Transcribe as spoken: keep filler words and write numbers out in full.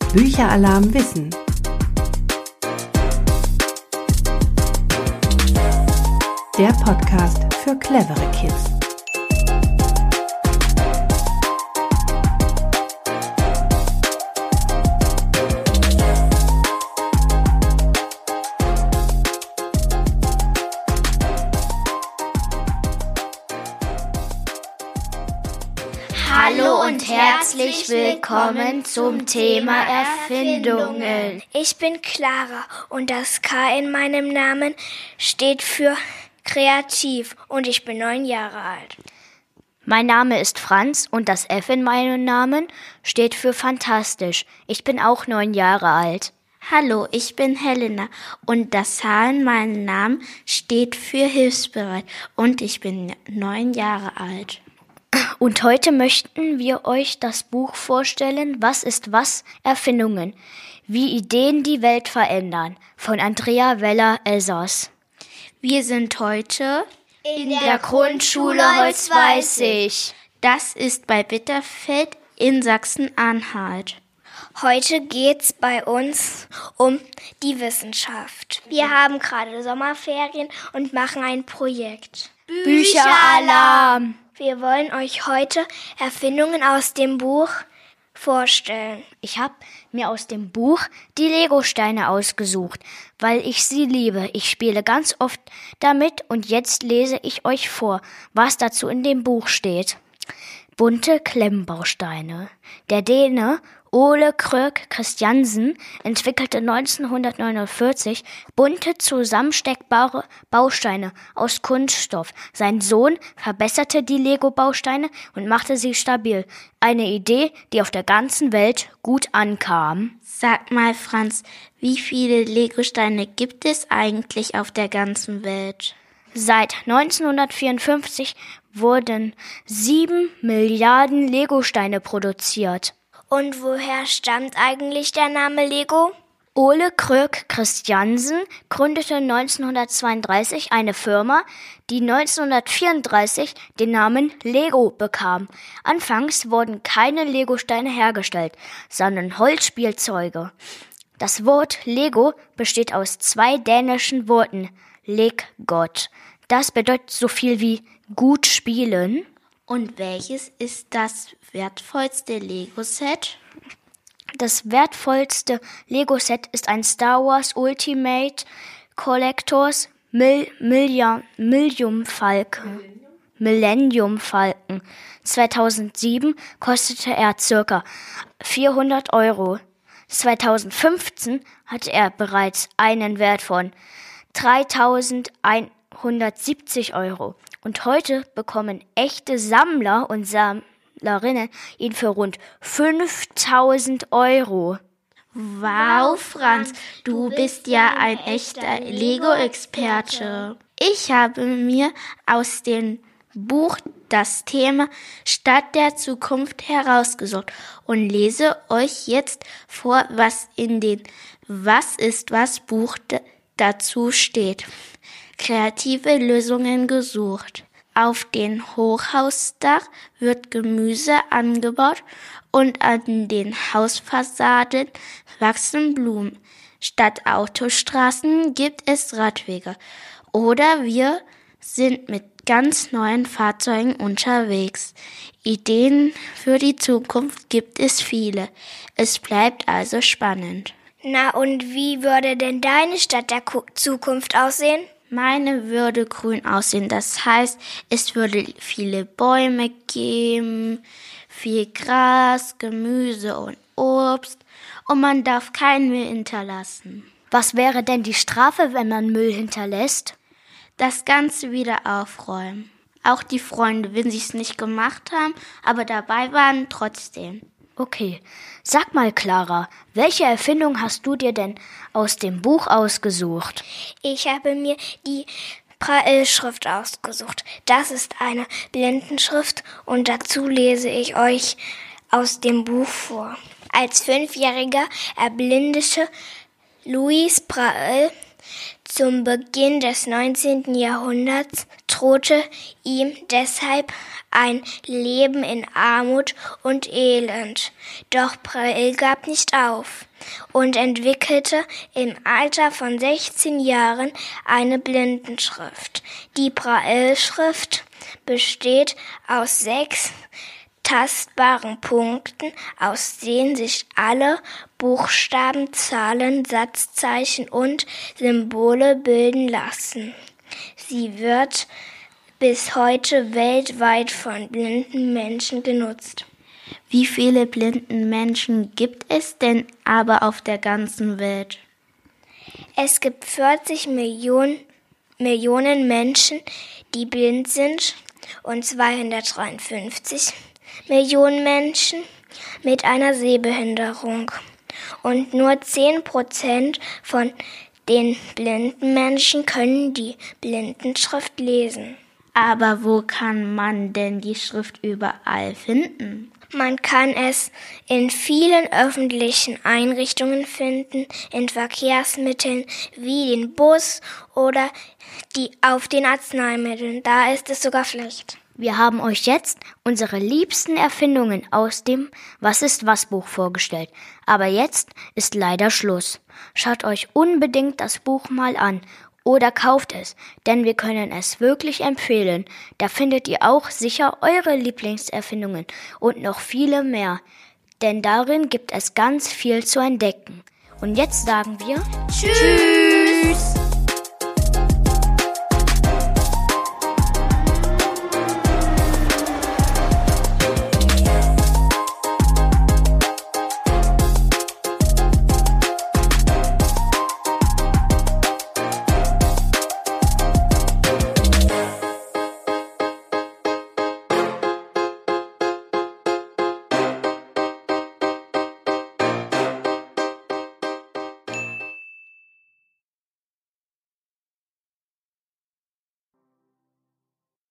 Bücheralarm Wissen. Der Podcast für clevere Kids. Hallo und herzlich willkommen zum Thema Erfindungen. Ich bin Clara und das K in meinem Namen steht für kreativ und ich bin neun Jahre alt. Mein Name ist Franz und das F in meinem Namen steht für fantastisch. Ich bin auch neun Jahre alt. Hallo, ich bin Helena und das H in meinem Namen steht für hilfsbereit und ich bin neun Jahre alt. Und heute möchten wir euch das Buch vorstellen, Was ist was? Erfindungen, wie Ideen die Welt verändern, von Andrea Weller-Elsass. Wir sind heute in der, der Grundschule Holzweißig. Das ist bei Bitterfeld in Sachsen-Anhalt. Heute geht's bei uns um die Wissenschaft. Wir haben gerade Sommerferien und machen ein Projekt. Bücheralarm! Wir wollen euch heute Erfindungen aus dem Buch vorstellen. Ich habe mir aus dem Buch die Legosteine ausgesucht, weil ich sie liebe. Ich spiele ganz oft damit und jetzt lese ich euch vor, was dazu in dem Buch steht. Bunte Klemmbausteine. Der Däne Ole Kröck Christiansen entwickelte neunzehnhundertneunundvierzig bunte zusammensteckbare Bausteine aus Kunststoff. Sein Sohn verbesserte die Lego-Bausteine und machte sie stabil. Eine Idee, die auf der ganzen Welt gut ankam. Sag mal, Franz, wie viele Legosteine gibt es eigentlich auf der ganzen Welt? Seit neunzehnhundertvierundfünfzig wurden sieben Milliarden Legosteine produziert. Und woher stammt eigentlich der Name Lego? Ole Kröck Christiansen gründete neunzehnhundertzweiunddreißig eine Firma, die neunzehnhundertvierunddreißig den Namen Lego bekam. Anfangs wurden keine Legosteine hergestellt, sondern Holzspielzeuge. Das Wort Lego besteht aus zwei dänischen Worten, Leg-Gott. Das bedeutet so viel wie gut spielen. Und welches ist das wertvollste Lego-Set? Das wertvollste Lego-Set ist ein Star Wars Ultimate Collectors Mil- Million- Millennium Falcon. Millennium Falcon. zweitausendsieben kostete er circa vierhundert Euro. zweitausendfünfzehn hatte er bereits einen Wert von dreitausendeinhundertsiebzig Euro. Und heute bekommen echte Sammler und Sammlerinnen ihn für rund fünftausend Euro. Wow, Franz, du bist ja ein echter Lego-Experte. Ich habe mir aus dem Buch das Thema Stadt der Zukunft herausgesucht und lese euch jetzt vor, was in dem Was ist was Buch d- dazu steht. Kreative Lösungen gesucht. Auf dem Hochhausdach wird Gemüse angebaut und an den Hausfassaden wachsen Blumen. Statt Autostraßen gibt es Radwege. Oder wir sind mit ganz neuen Fahrzeugen unterwegs. Ideen für die Zukunft gibt es viele. Es bleibt also spannend. Na und wie würde denn deine Stadt der Ku- Zukunft aussehen? Meine würde grün aussehen, das heißt, es würde viele Bäume geben, viel Gras, Gemüse und Obst und man darf keinen Müll hinterlassen. Was wäre denn die Strafe, wenn man Müll hinterlässt? Das Ganze wieder aufräumen. Auch die Freunde, wenn sie es nicht gemacht haben, aber dabei waren, trotzdem. Okay, sag mal, Clara, welche Erfindung hast du dir denn aus dem Buch ausgesucht? Ich habe mir die Braille-Schrift ausgesucht. Das ist eine Blindenschrift und dazu lese ich euch aus dem Buch vor. Als Fünfjähriger erblindete Louis Braille Zum Beginn des neunzehnten Jahrhunderts drohte ihm deshalb ein Leben in Armut und Elend. Doch Braille gab nicht auf und entwickelte im Alter von sechzehn Jahren eine Blindenschrift. Die Braille-Schrift besteht aus sechs tastbaren Punkten, aus denen sich alle Buchstaben, Zahlen, Satzzeichen und Symbole bilden lassen. Sie wird bis heute weltweit von blinden Menschen genutzt. Wie viele blinden Menschen gibt es denn aber auf der ganzen Welt? Es gibt vierzig Millionen, Millionen Menschen, die blind sind, und zweihundertdreiundfünfzig Millionen Menschen mit einer Sehbehinderung. Und nur zehn Prozent von den blinden Menschen können die Blindenschrift lesen. Aber wo kann man denn die Schrift überall finden? Man kann es in vielen öffentlichen Einrichtungen finden, in Verkehrsmitteln wie den Bus oder die auf den Arzneimitteln. Da ist es sogar Pflicht. Wir haben euch jetzt unsere liebsten Erfindungen aus dem Was ist was Buch vorgestellt. Aber jetzt ist leider Schluss. Schaut euch unbedingt das Buch mal an oder kauft es, denn wir können es wirklich empfehlen. Da findet ihr auch sicher eure Lieblingserfindungen und noch viele mehr, denn darin gibt es ganz viel zu entdecken. Und jetzt sagen wir Tschüss!